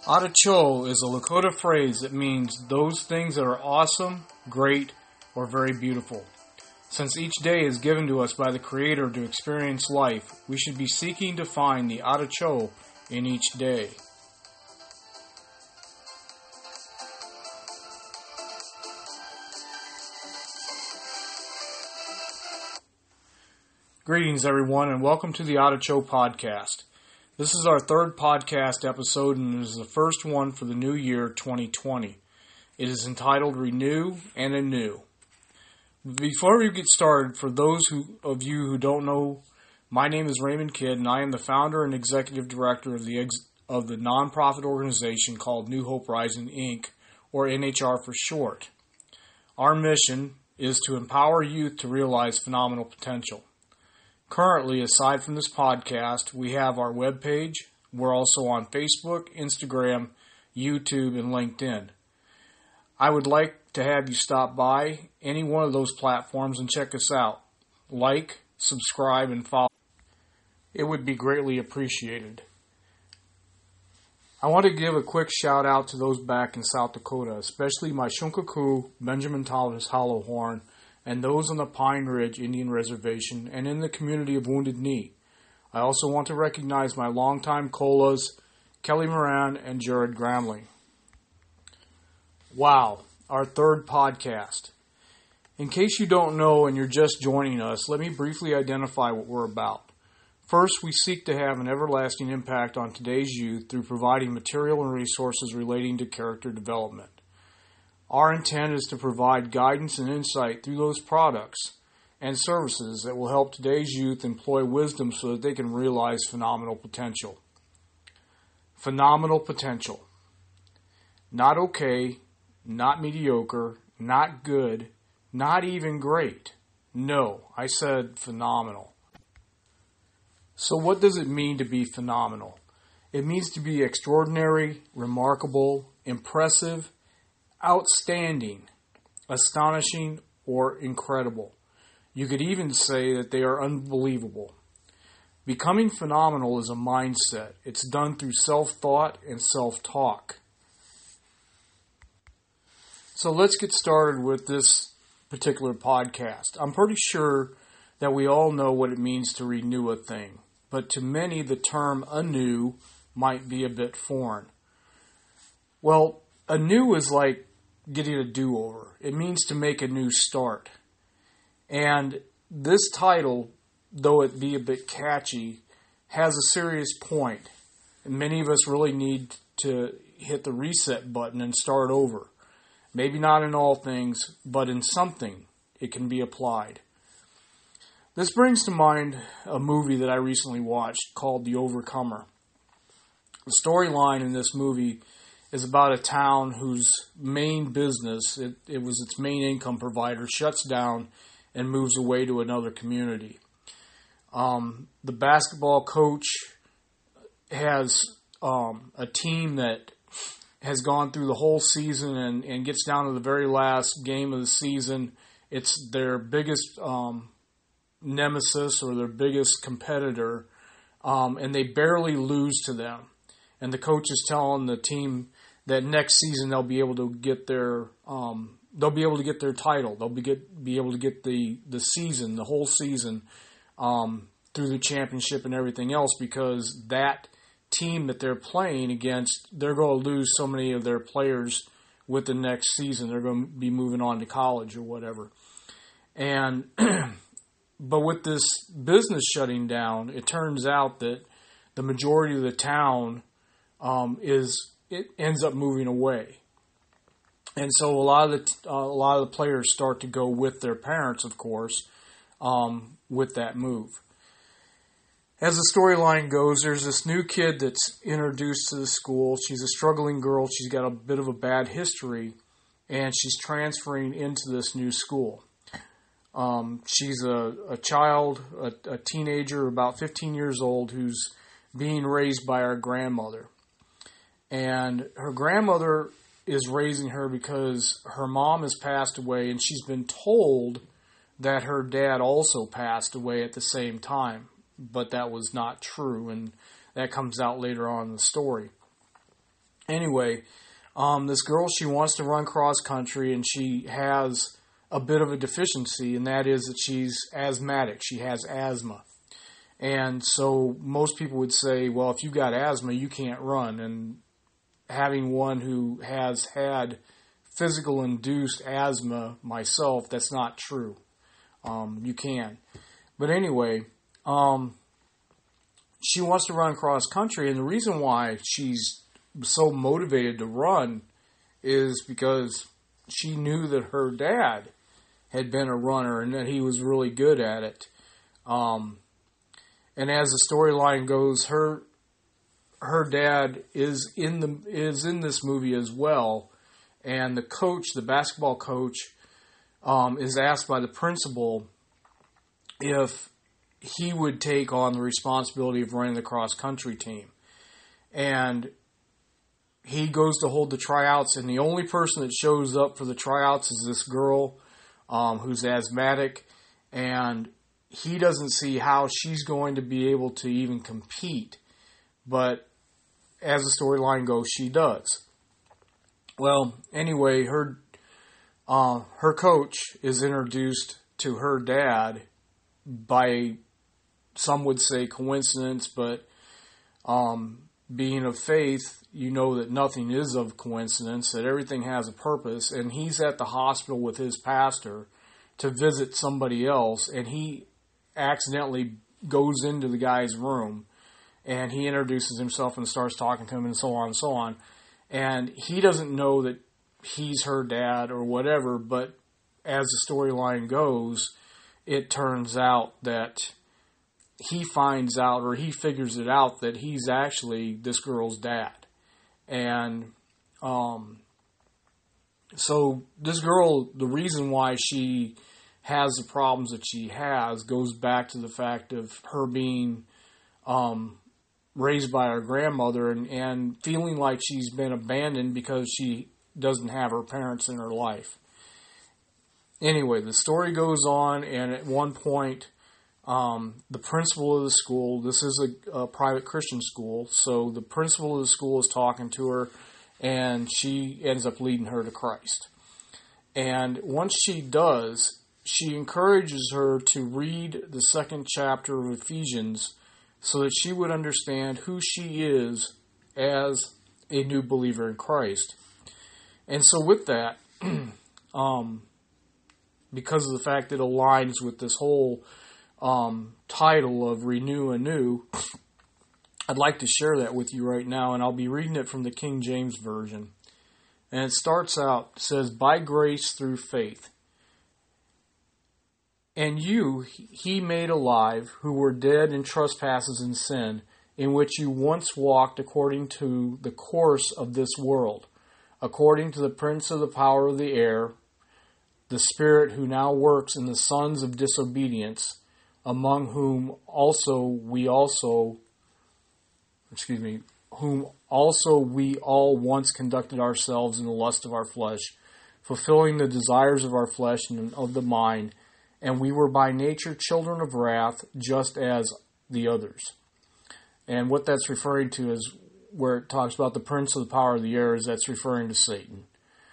Aracho is a Lakota phrase that means those things that are awesome, great, or very beautiful. Since each day is given to us by the Creator to experience life, we should be seeking to find the Aracho in each day. Greetings, everyone, and welcome to the Aracho podcast. This is our third podcast episode, and it is the first one for the new year, 2020. It is entitled Renew and Anew. Before we get started, for those of you who don't know, my name is Raymond Kidd, and I am the founder and executive director of the nonprofit organization called New Hope Rising, Inc., or NHR for short. Our mission is to empower youth to realize phenomenal potential. Currently, aside from this podcast, we have our webpage. We're also on Facebook, Instagram, YouTube, and LinkedIn. I would like to have you stop by any one of those platforms and check us out. Like, subscribe, and follow. It would be greatly appreciated. I want to give a quick shout out to those back in South Dakota, especially my Shunkaku, Benjamin Thomas Hollowhorn, and those on the Pine Ridge Indian Reservation and in the community of Wounded Knee. I also want to recognize my longtime Colas, Kelly Moran and Jared Gramling. Wow, our third podcast. In case you don't know and you're just joining us, let me briefly identify what we're about. First, we seek to have an everlasting impact on today's youth through providing material and resources relating to character development. Our intent is to provide guidance and insight through those products and services that will help today's youth employ wisdom so that they can realize phenomenal potential. Phenomenal potential. Not okay, not mediocre, not good, not even great. No, I said phenomenal. So what does it mean to be phenomenal? It means to be extraordinary, remarkable, impressive, outstanding, astonishing, or incredible. You could even say that they are unbelievable. Becoming phenomenal is a mindset. It's done through self-thought and self-talk. So let's get started with this particular podcast. I'm pretty sure that we all know what it means to renew a thing, but to many the term anew might be a bit foreign. Well, anew is like getting a do-over. It means to make a new start. And this title, though it be a bit catchy, has a serious point. And many of us really need to hit the reset button and start over. Maybe not in all things, but in something it can be applied. This brings to mind a movie that I recently watched called The Overcomer. The storyline in this movie is about a town whose main business, it was its main income provider, shuts down and moves away to another community. The basketball coach has a team that has gone through the whole season and gets down to the very last game of the season. It's their biggest nemesis or their biggest competitor, and they barely lose to them. And the coach is telling the team that next season they'll be able to get their title. They'll be able to get the season, the whole season, through the championship and everything else, because that team that they're playing against, they're going to lose so many of their players with the next season. They're going to be moving on to college or whatever. And but with this business shutting down, it turns out that the majority of the town it ends up moving away. And so a lot of the players start to go with their parents, of course, with that move. As the storyline goes, there's this new kid that's introduced to the school. She's a struggling girl. She's got a bit of a bad history, and she's transferring into this new school. She's a child, a teenager, about 15 years old, who's being raised by her grandmother. And her grandmother is raising her because her mom has passed away, and she's been told that her dad also passed away at the same time. But that was not true, and that comes out later on in the story. Anyway, this girl, she wants to run cross country, and she has a bit of a deficiency, and that is that she's asthmatic. She has asthma. And so most people would say, well, if you got asthma, you can't run. And having one who has had physical induced asthma myself, that's not true. You can. But anyway, she wants to run cross country, and the reason why she's so motivated to run is because she knew that her dad had been a runner and that he was really good at it. And as the storyline goes, her dad is in this movie as well, and the coach, the basketball coach, is asked by the principal if he would take on the responsibility of running the cross country team, and he goes to hold the tryouts, and the only person that shows up for the tryouts is this girl who's asthmatic, and he doesn't see how she's going to be able to even compete. But as the storyline goes, she does. Well, anyway, her coach is introduced to her dad by, some would say, coincidence, but being of faith, you know that nothing is of coincidence, that everything has a purpose, and he's at the hospital with his pastor to visit somebody else, and he accidentally goes into the guy's room, and he introduces himself and starts talking to him, and so on and so on, and he doesn't know that he's her dad or whatever, but as the storyline goes, it turns out that he finds out, or he figures it out, that he's actually this girl's dad. And so this girl, the reason why she has the problems that she has goes back to the fact of her being raised by her grandmother and feeling like she's been abandoned because she doesn't have her parents in her life. Anyway, the story goes on, and at one point, the principal of the school, this is a private Christian school, so the principal of the school is talking to her, and she ends up leading her to Christ. And once she does, she encourages her to read the second chapter of Ephesians so that she would understand who she is as a new believer in Christ. And so with that, because of the fact that it aligns with this whole title of Renew Anew, I'd like to share that with you right now, and I'll be reading it from the King James Version. And it starts out, it says, "By grace through faith. And you he made alive, who were dead in trespasses and sin, in which you once walked according to the course of this world, according to the prince of the power of the air, the spirit who now works in the sons of disobedience, among whom also we all once conducted ourselves in the lust of our flesh, fulfilling the desires of our flesh and of the mind, and we were by nature children of wrath, just as the others." And what that's referring to is where it talks about the prince of the power of the air, is that's referring to Satan.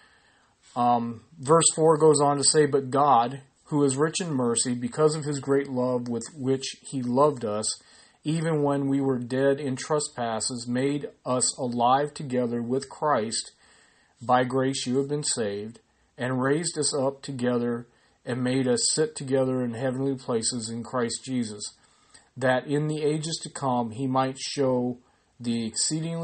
Verse 4 goes on to say, "But God, who is rich in mercy, because of his great love with which he loved us, even when we were dead in trespasses, made us alive together with Christ. By grace you have been saved, and raised us up together, and made us sit together in heavenly places in Christ Jesus, that in the ages to come he might show the exceeding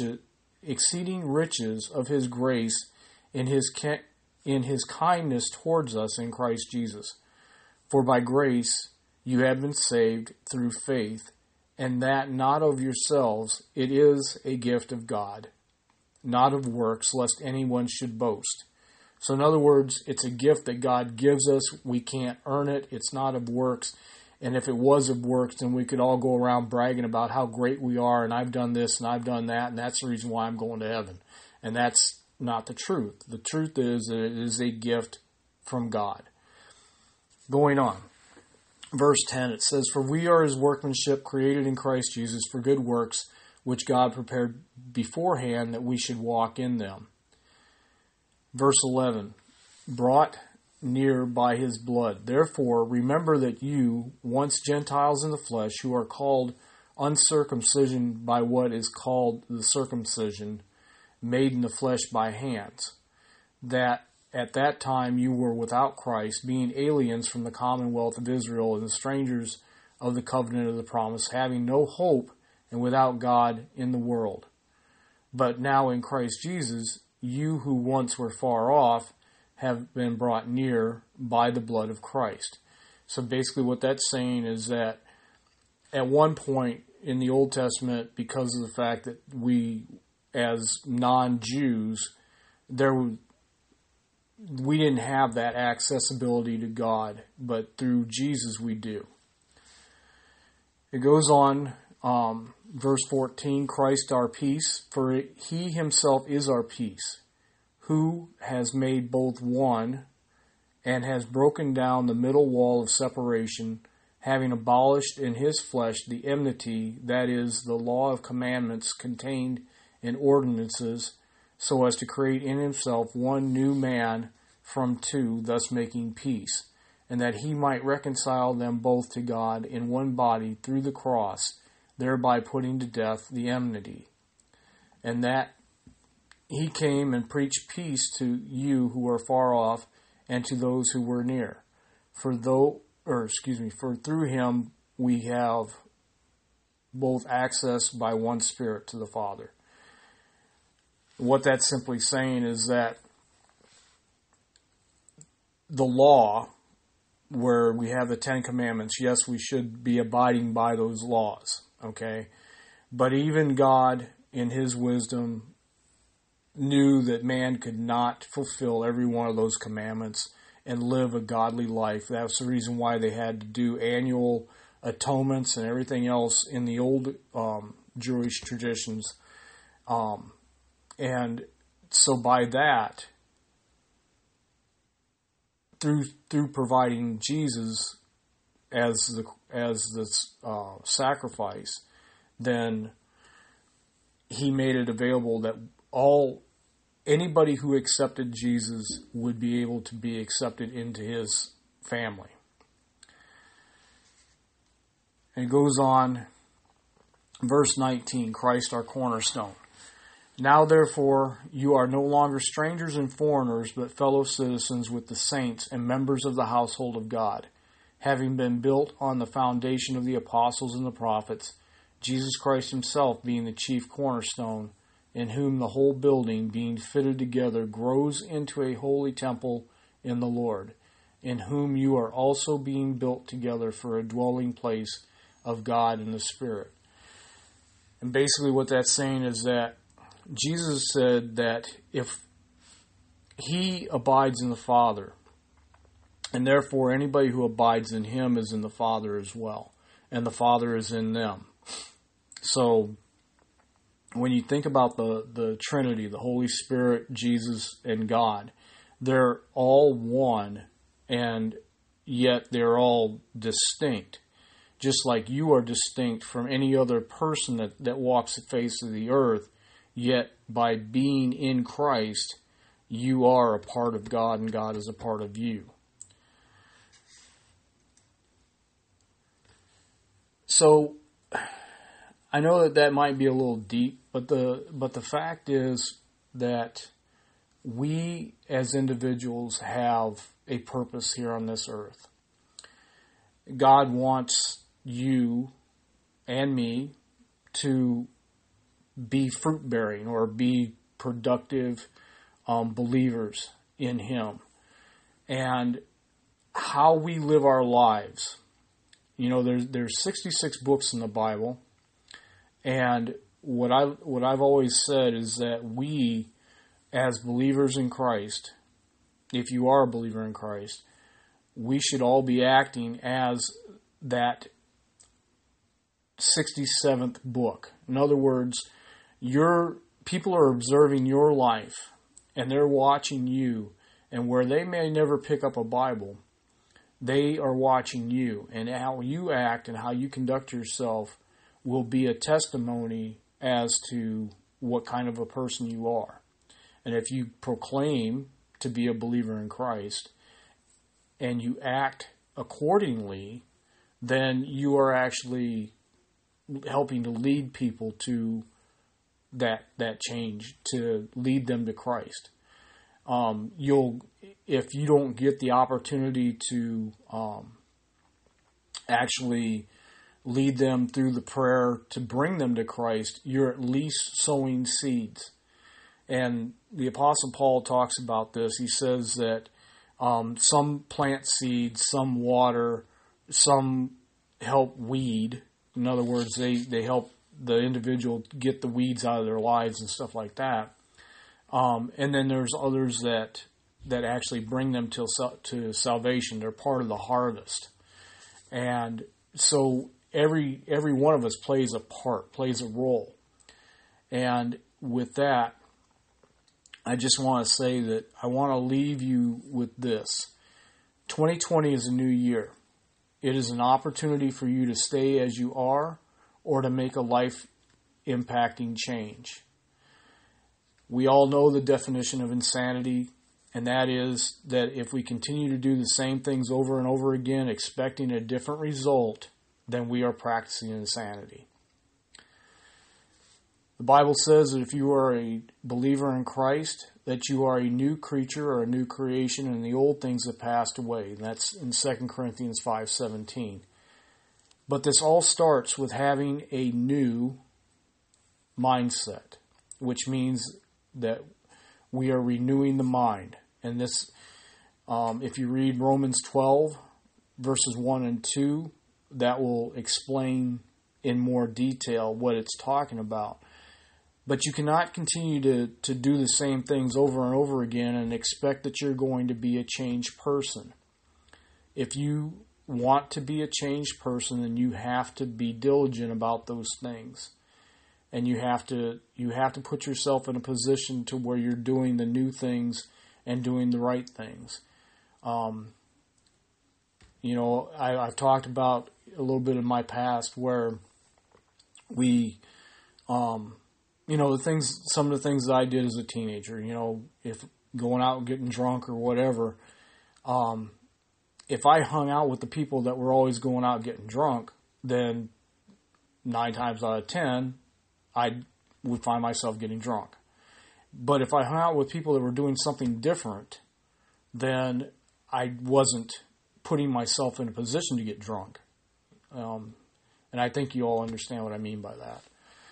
riches of his grace in his kindness towards us in Christ Jesus. For by grace you have been saved through faith, and that not of yourselves, it is a gift of God, not of works, lest anyone should boast." So in other words, it's a gift that God gives us. We can't earn it. It's not of works. And if it was of works, then we could all go around bragging about how great we are, and I've done this and I've done that, and that's the reason why I'm going to heaven. And that's not the truth. The truth is that it is a gift from God. Going on. Verse 10, it says, "For we are his workmanship, created in Christ Jesus for good works, which God prepared beforehand that we should walk in them. Verse 11, brought near by his blood. Therefore, remember that you, once Gentiles in the flesh, who are called uncircumcision by what is called the circumcision, made in the flesh by hands, that at that time you were without Christ, being aliens from the commonwealth of Israel and the strangers of the covenant of the promise, having no hope and without God in the world. But now in Christ Jesus, you who once were far off have been brought near by the blood of Christ. So basically what that's saying is that at one point in the Old Testament, because of the fact that we, as non-Jews, we didn't have that accessibility to God, but through Jesus we do. It goes on, verse 14, Christ our peace, for he himself is our peace, who has made both one and has broken down the middle wall of separation, having abolished in his flesh the enmity, that is, the law of commandments contained in ordinances, so as to create in himself one new man from two, thus making peace, and that he might reconcile them both to God in one body through the cross, thereby putting to death the enmity. And that he came and preached peace to you who are far off and to those who were near. For through him we have both access by one Spirit to the Father. What that's simply saying is that the law, where we have the Ten Commandments, yes, we should be abiding by those laws, okay? But even God, in his wisdom, knew that man could not fulfill every one of those commandments and live a godly life. That's the reason why they had to do annual atonements and everything else in the old Jewish traditions. And so by that, through providing Jesus as the sacrifice, then he made it available that anybody who accepted Jesus would be able to be accepted into his family. And it goes on, verse 19, Christ our cornerstone. Now therefore you are no longer strangers and foreigners, but fellow citizens with the saints and members of the household of God, having been built on the foundation of the apostles and the prophets, Jesus Christ himself being the chief cornerstone, in whom the whole building, being fitted together, grows into a holy temple in the Lord, in whom you are also being built together for a dwelling place of God in the Spirit. And basically what that's saying is that Jesus said that if he abides in the Father, and therefore anybody who abides in him is in the Father as well, and the Father is in them. So when you think about the Trinity, the Holy Spirit, Jesus, and God, they're all one, and yet they're all distinct. Just like you are distinct from any other person that walks the face of the earth, yet by being in Christ, you are a part of God and God is a part of you. So I know that might be a little deep, but the fact is that we as individuals have a purpose here on this earth. God wants you and me to be fruit-bearing or be productive believers in him. And how we live our lives. You know, there's 66 books in the Bible. And what I've always said is that we, as believers in Christ, if you are a believer in Christ, we should all be acting as that 67th book. In other words, people are observing your life, and they're watching you, and where they may never pick up a Bible, they are watching you, and how you act and how you conduct yourself will be a testimony as to what kind of a person you are. And if you proclaim to be a believer in Christ and you act accordingly, then you are actually helping to lead people to that change, to lead them to Christ. If you don't get the opportunity to actually lead them through the prayer to bring them to Christ, you're at least sowing seeds. And the Apostle Paul talks about this. He says that some plant seeds, some water, some help weed. In other words, they help the individual get the weeds out of their lives and stuff like that. And then there's others that actually bring them to salvation. They're part of the harvest. And so every one of us plays a part, plays a role. And with that, I just want to say that I want to leave you with this. 2020 is a new year. It is an opportunity for you to stay as you are or to make a life-impacting change. We all know the definition of insanity, and that is that if we continue to do the same things over and over again, expecting a different result, then we are practicing insanity. The Bible says that if you are a believer in Christ, that you are a new creature or a new creation, and the old things have passed away. And that's in 2 Corinthians 5:17. But this all starts with having a new mindset, which means that we are renewing the mind. And this, if you read Romans 12, verses 1 and 2, that will explain in more detail what it's talking about. But you cannot continue to do the same things over and over again and expect that you're going to be a changed person. If you want to be a changed person, then you have to be diligent about those things. And you have to put yourself in a position to where you're doing the new things and doing the right things. I've talked about a little bit of my past where some of the things that I did as a teenager, if going out and getting drunk or whatever, if I hung out with the people that were always going out getting drunk, then 9 times out of 10, I would find myself getting drunk. But if I hung out with people that were doing something different, then I wasn't putting myself in a position to get drunk. And I think you all understand what I mean by that.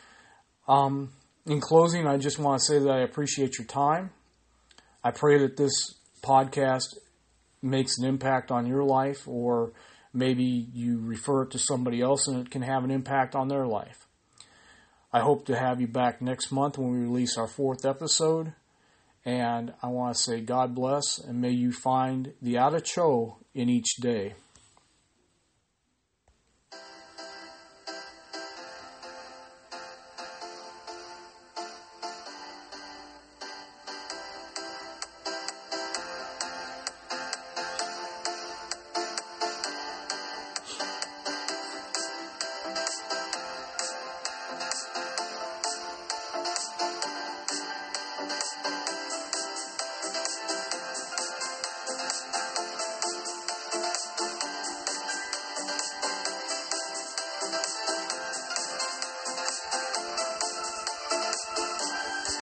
In closing, I just want to say that I appreciate your time. I pray that this podcast makes an impact on your life, or maybe you refer it to somebody else and it can have an impact on their life. I hope to have you back next month when we release our 4th episode. And I want to say God bless, and may you find the Adacho in each day.